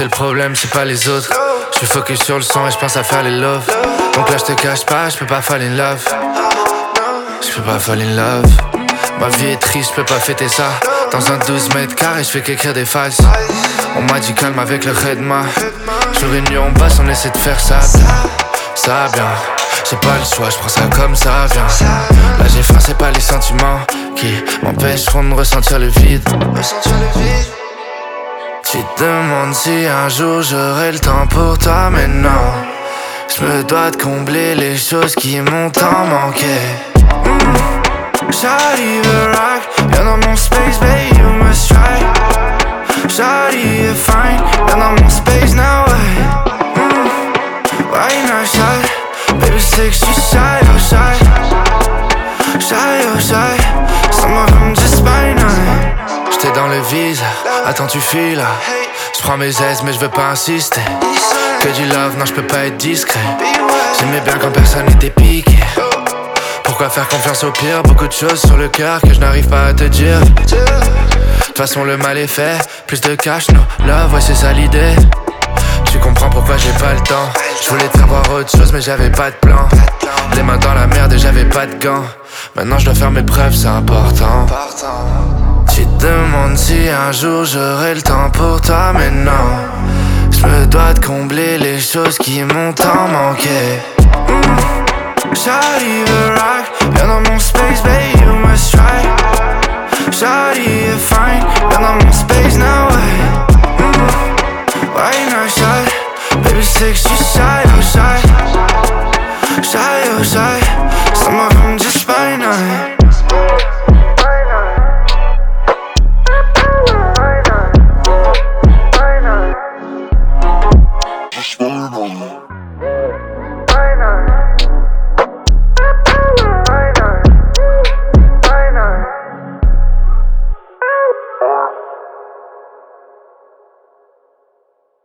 le problème, c'est pas les autres. Je suis focus sur le son et je pense à faire les love. Donc là je te cache pas, je peux pas fall in love. Je peux pas fall in love. Ma vie est triste, je peux pas fêter ça. Dans un 12 mètres carrés, je fais qu'écrire des phases. On m'a dit calme avec le redma. Jour et nuit on passe, on essaie de faire ça bien. Ça bien, j'ai pas le choix, je prends ça comme ça vient. Là j'ai faim, c'est pas les sentiments qui m'empêcheront de ressentir le vide. Tu te demandes si un jour j'aurai le temps pour toi, mais non. Je me dois de combler les choses qui m'ont tant manqué. Shawty the rock, viens dans mon space, babe, you must try. Shawty you're fine, viens dans mon space now, way. Why you not shy? Baby c'est que j'suis shy, oh shy. Shy, oh shy. Some of them just by night. J'étais dans le viseur, attends tu fuis là. J'prends mes aises mais j'veux pas insister. Que du love, non j'peux pas être discret. J'aimais bien quand personne n'était piqué. Pourquoi faire confiance au pire? Beaucoup de choses sur le cœur que je n'arrive pas à te dire. De toute façon le mal est fait. Plus de cash, no love, ouais c'est ça l'idée. Tu comprends pourquoi j'ai pas le temps. Je voulais te faire voir autre chose mais j'avais pas de plan. Les mains dans la merde et j'avais pas de gants. Maintenant je dois faire mes preuves, c'est important. Tu te demandes si un jour j'aurai le temps pour toi, mais non. Je me dois de combler les choses qui m'ont tant manqué. Shawty the rock, viens dans mon space, babe, you must try. Shawty you're fine, viens dans mon space now, way. Why you not shy? Baby c'est que j'suis shy, oh shy. Shy, oh shy. Some of them just by night. Just burn on me.